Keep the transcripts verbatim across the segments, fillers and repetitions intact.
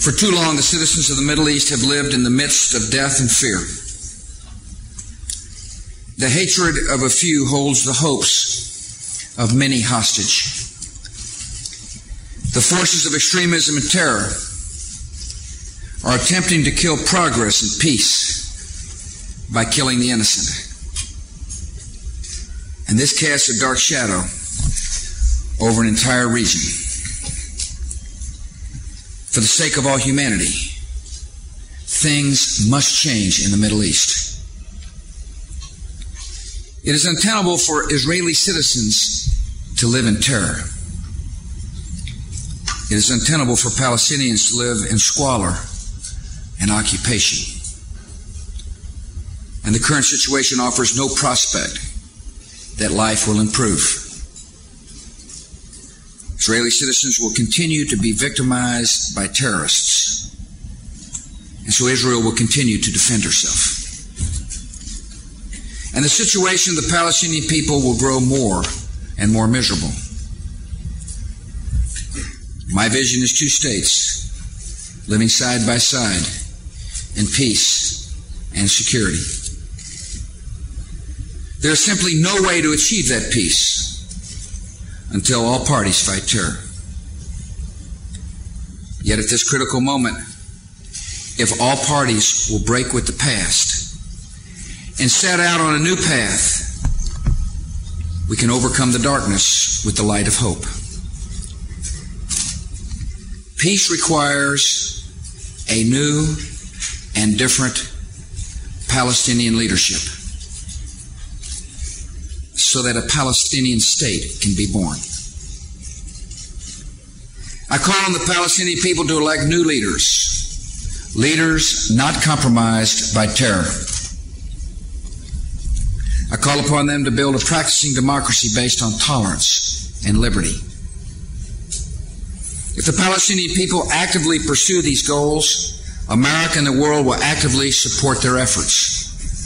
For too long, the citizens of the Middle East have lived in the midst of death and fear. The hatred of a few holds the hopes of many hostage. The forces of extremism and terror are attempting to kill progress and peace by killing the innocent. And this casts a dark shadow over an entire region. For the sake of all humanity, things must change in the Middle East. It is untenable for Israeli citizens to live in terror. It is untenable for Palestinians to live in squalor and occupation. And the current situation offers no prospect that life will improve. Israeli citizens will continue to be victimized by terrorists, and so Israel will continue to defend herself. And the situation of the Palestinian people will grow more and more miserable. My vision is two states living side by side in peace and security. There is simply no way to achieve that peace until all parties fight terror. Yet at this critical moment, if all parties will break with the past and set out on a new path, we can overcome the darkness with the light of hope. Peace requires a new and different Palestinian leadership so that a Palestinian state can be born. I call on the Palestinian people to elect new leaders, leaders not compromised by terror. I call upon them to build a practicing democracy based on tolerance and liberty. If the Palestinian people actively pursue these goals, America and the world will actively support their efforts.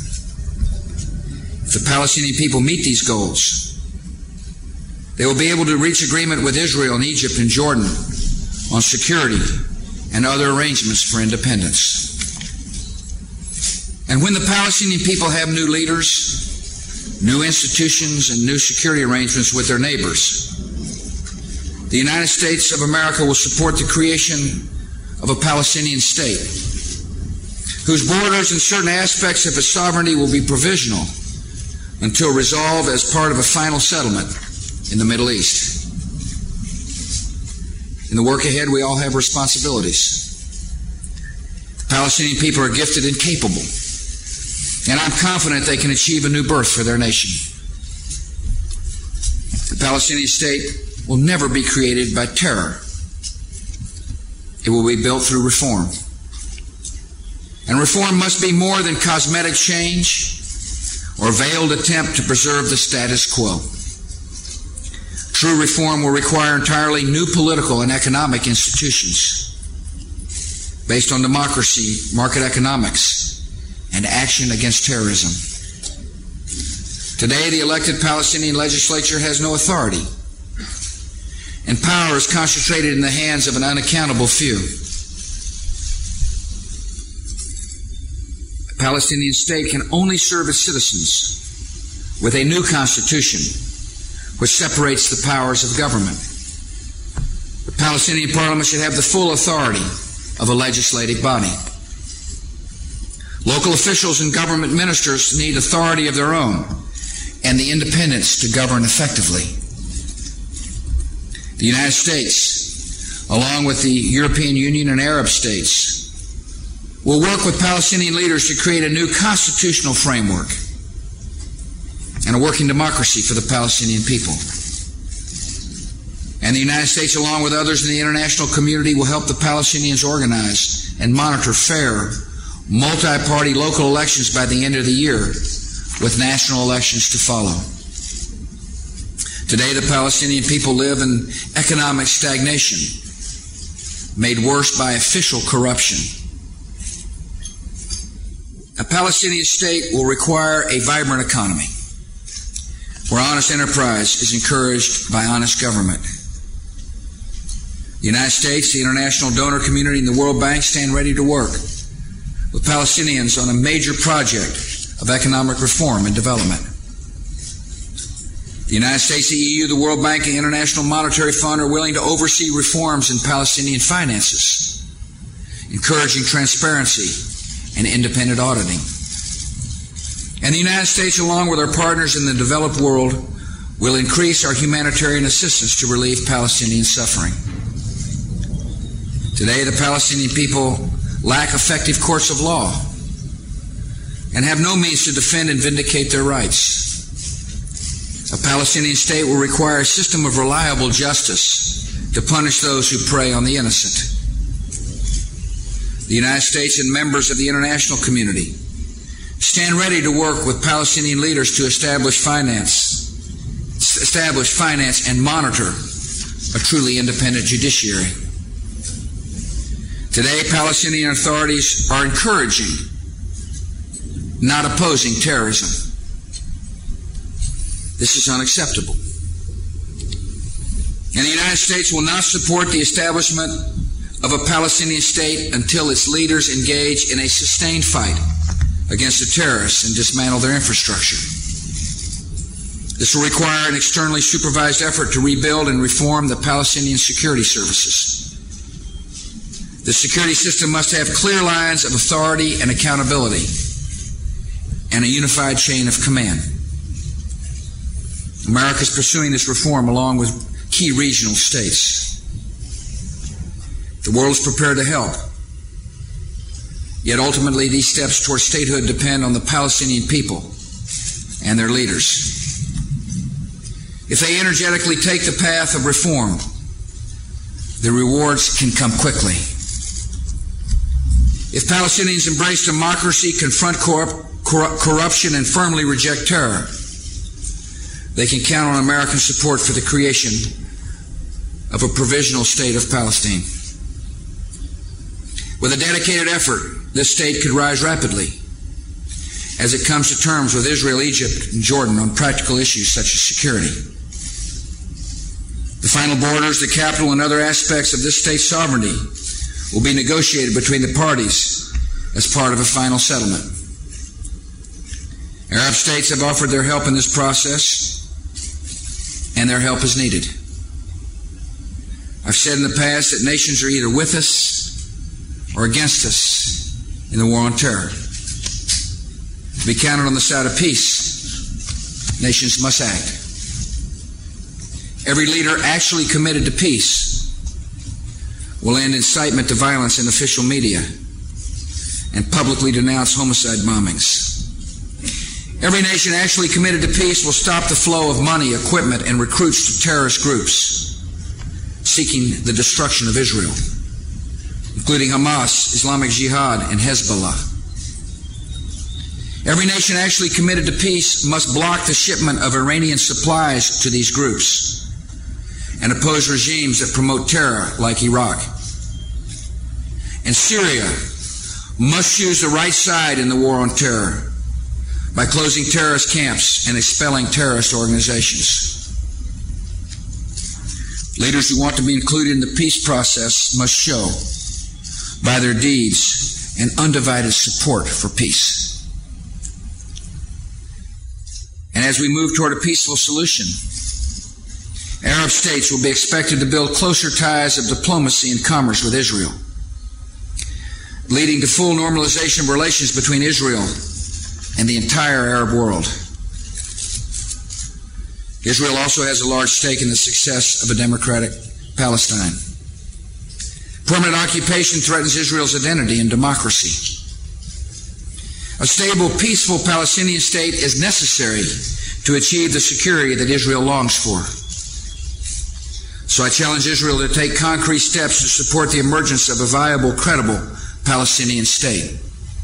If the Palestinian people meet these goals, they will be able to reach agreement with Israel and Egypt and Jordan on security and other arrangements for independence. And when the Palestinian people have new leaders, new institutions, and new security arrangements with their neighbors, the United States of America will support the creation of a Palestinian state whose borders and certain aspects of its sovereignty will be provisional until resolved as part of a final settlement in the Middle East. In the work ahead, we all have responsibilities. The Palestinian people are gifted and capable, and I'm confident they can achieve a new birth for their nation. The Palestinian state will never be created by terror. It will be built through reform. And reform must be more than cosmetic change or veiled attempt to preserve the status quo. True reform will require entirely new political and economic institutions based on democracy, market economics, and action against terrorism. Today, the elected Palestinian legislature has no authority, and power is concentrated in the hands of an unaccountable few. A Palestinian state can only serve its citizens with a new constitution which separates the powers of government. The Palestinian parliament should have the full authority of a legislative body. Local officials and government ministers need authority of their own and the independence to govern effectively. The United States, along with the European Union and Arab states, will work with Palestinian leaders to create a new constitutional framework and a working democracy for the Palestinian people. And the United States, along with others in the international community, will help the Palestinians organize and monitor fair, multi-party local elections by the end of the year, with national elections to follow. Today, the Palestinian people live in economic stagnation, made worse by official corruption. A Palestinian state will require a vibrant economy, where honest enterprise is encouraged by honest government. The United States, the international donor community, and the World Bank stand ready to work with Palestinians on a major project of economic reform and development. The United States, the E U, the World Bank, and the International Monetary Fund are willing to oversee reforms in Palestinian finances, encouraging transparency and independent auditing. And the United States, along with our partners in the developed world, will increase our humanitarian assistance to relieve Palestinian suffering. Today, the Palestinian people lack effective courts of law and have no means to defend and vindicate their rights. A Palestinian state will require a system of reliable justice to punish those who prey on the innocent. The United States and members of the international community stand ready to work with Palestinian leaders to establish finance, establish, finance, and monitor a truly independent judiciary. Today, Palestinian authorities are encouraging, not opposing terrorism. This is unacceptable. And the United States will not support the establishment of a Palestinian state until its leaders engage in a sustained fight against the terrorists and dismantle their infrastructure. This will require an externally supervised effort to rebuild and reform the Palestinian security services. The security system must have clear lines of authority and accountability and a unified chain of command. America is pursuing this reform along with key regional states. The world is prepared to help. Yet ultimately, these steps toward statehood depend on the Palestinian people and their leaders. If they energetically take the path of reform, the rewards can come quickly. If Palestinians embrace democracy, confront corrupt, corrupt, corruption, and firmly reject terror, they can count on American support for the creation of a provisional state of Palestine. With a dedicated effort, this state could rise rapidly as it comes to terms with Israel, Egypt, and Jordan on practical issues such as security. The final borders, the capital, and other aspects of this state's sovereignty will be negotiated between the parties as part of a final settlement. Arab states have offered their help in this process, and their help is needed. I've said in the past that nations are either with us or against us in the war on terror. To be counted on the side of peace, nations must act. Every leader actually committed to peace will end incitement to violence in official media and publicly denounce homicide bombings. Every nation actually committed to peace will stop the flow of money, equipment, and recruits to terrorist groups seeking the destruction of Israel, including Hamas, Islamic Jihad, and Hezbollah. Every nation actually committed to peace must block the shipment of Iranian supplies to these groups and oppose regimes that promote terror like Iraq. And Syria must choose the right side in the war on terror by closing terrorist camps and expelling terrorist organizations. Leaders who want to be included in the peace process must show by their deeds an undivided support for peace. And as we move toward a peaceful solution, Arab states will be expected to build closer ties of diplomacy and commerce with Israel, leading to full normalization of relations between Israel and the entire Arab world. Israel also has a large stake in the success of a democratic Palestine. Permanent occupation threatens Israel's identity and democracy. A stable, peaceful Palestinian state is necessary to achieve the security that Israel longs for. So I challenge Israel to take concrete steps to support the emergence of a viable, credible Palestinian state.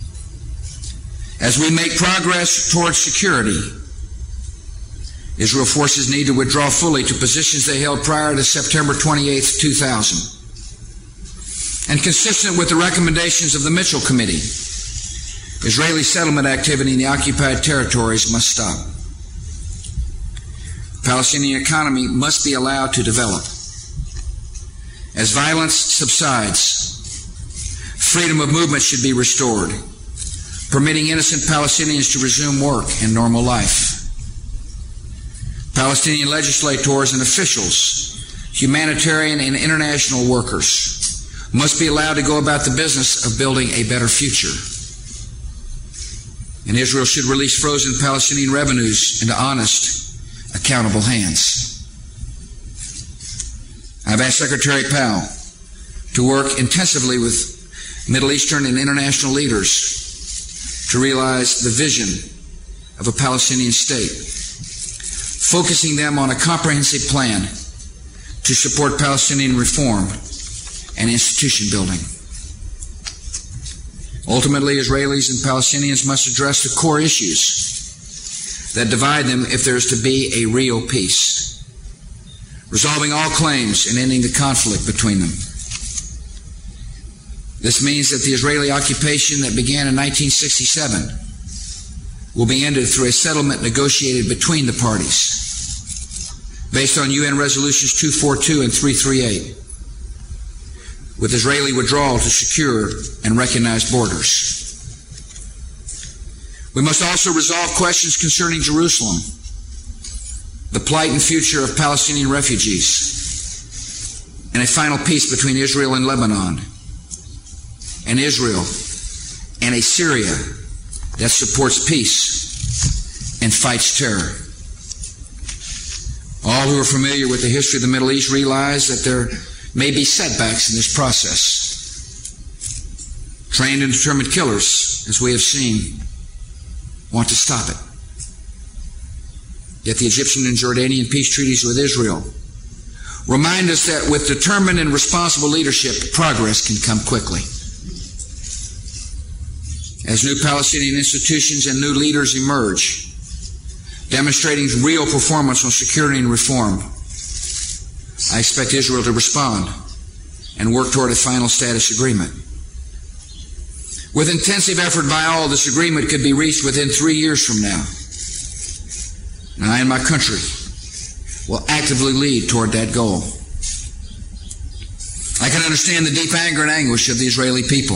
As we make progress towards security, Israel forces need to withdraw fully to positions they held prior to September twenty-eighth, two thousand. And consistent with the recommendations of the Mitchell Committee, Israeli settlement activity in the occupied territories must stop. The Palestinian economy must be allowed to develop. As violence subsides, freedom of movement should be restored, permitting innocent Palestinians to resume work and normal life. Palestinian legislators and officials, humanitarian and international workers must be allowed to go about the business of building a better future. And Israel should release frozen Palestinian revenues into honest, accountable hands. I've asked Secretary Powell to work intensively with Middle Eastern and international leaders to realize the vision of a Palestinian state, focusing them on a comprehensive plan to support Palestinian reform and institution building. Ultimately, Israelis and Palestinians must address the core issues that divide them if there is to be a real peace, resolving all claims and ending the conflict between them. This means that the Israeli occupation that began in nineteen sixty-seven will be ended through a settlement negotiated between the parties based on U N Resolutions two forty-two and three thirty-eight, with Israeli withdrawal to secure and recognized borders. We must also resolve questions concerning Jerusalem, the plight and future of Palestinian refugees, and a final peace between Israel and Lebanon, and Israel and a Syria that supports peace and fights terror. All who are familiar with the history of the Middle East realize that there may be setbacks in this process. Trained and determined killers, as we have seen, want to stop it. Yet the Egyptian and Jordanian peace treaties with Israel remind us that with determined and responsible leadership, progress can come quickly. As new Palestinian institutions and new leaders emerge, demonstrating real performance on security and reform, I expect Israel to respond and work toward a final status agreement. With intensive effort by all, this agreement could be reached within three years from now. And I and my country will actively lead toward that goal. I can understand the deep anger and anguish of the Israeli people.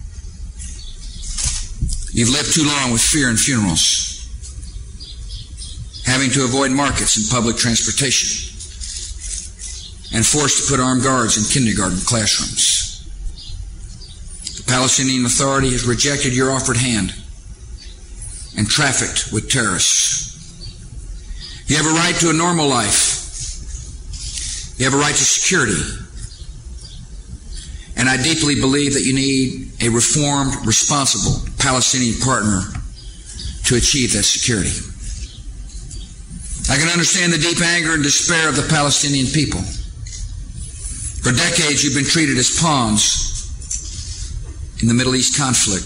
You've lived too long with fear and funerals, having to avoid markets and public transportation, and forced to put armed guards in kindergarten classrooms. The Palestinian Authority has rejected your offered hand and trafficked with terrorists. You have a right to a normal life. You have a right to security. And I deeply believe that you need a reformed, responsible Palestinian partner to achieve that security. I can understand the deep anger and despair of the Palestinian people. For decades, you've been treated as pawns in the Middle East conflict.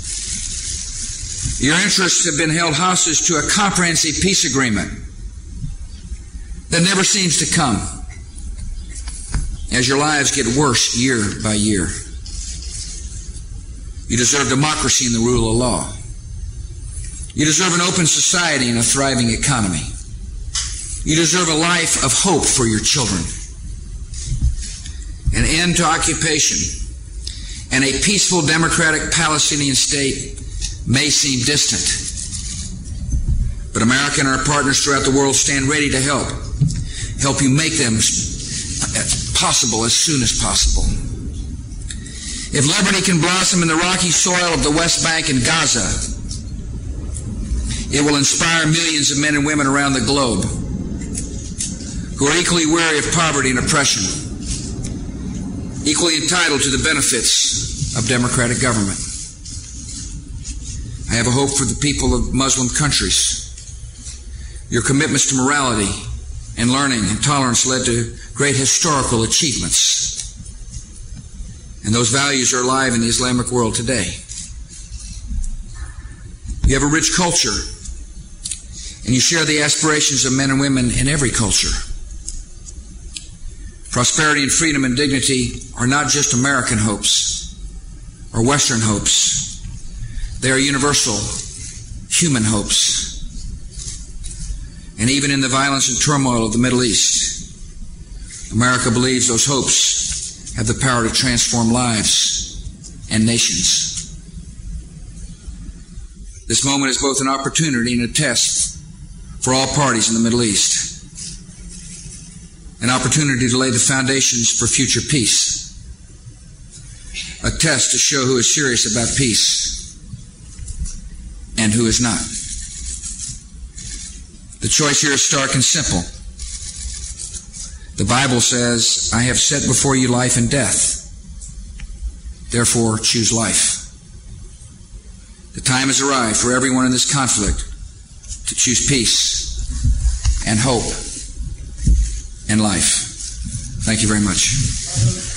Your interests have been held hostage to a comprehensive peace agreement that never seems to come, as your lives get worse year by year. You deserve democracy and the rule of law. You deserve an open society and a thriving economy. You deserve a life of hope for your children. An end to occupation and a peaceful democratic Palestinian state may seem distant, but America and our partners throughout the world stand ready to help, help you make them possible as soon as possible. If liberty can blossom in the rocky soil of the West Bank and Gaza, it will inspire millions of men and women around the globe who are equally weary of poverty and oppression, equally entitled to the benefits of democratic government. I have a hope for the people of Muslim countries. Your commitments to morality and learning and tolerance led to great historical achievements. And those values are alive in the Islamic world today. You have a rich culture, and you share the aspirations of men and women in every culture. Prosperity and freedom and dignity are not just American hopes or Western hopes. They are universal human hopes. And even in the violence and turmoil of the Middle East, America believes those hopes have the power to transform lives and nations. This moment is both an opportunity and a test for all parties in the Middle East. An opportunity to lay the foundations for future peace. A test to show who is serious about peace and who is not. The choice here is stark and simple. The Bible says, I have set before you life and death. Therefore, choose life. The time has arrived for everyone in this conflict to choose peace and hope and life. Thank you very much.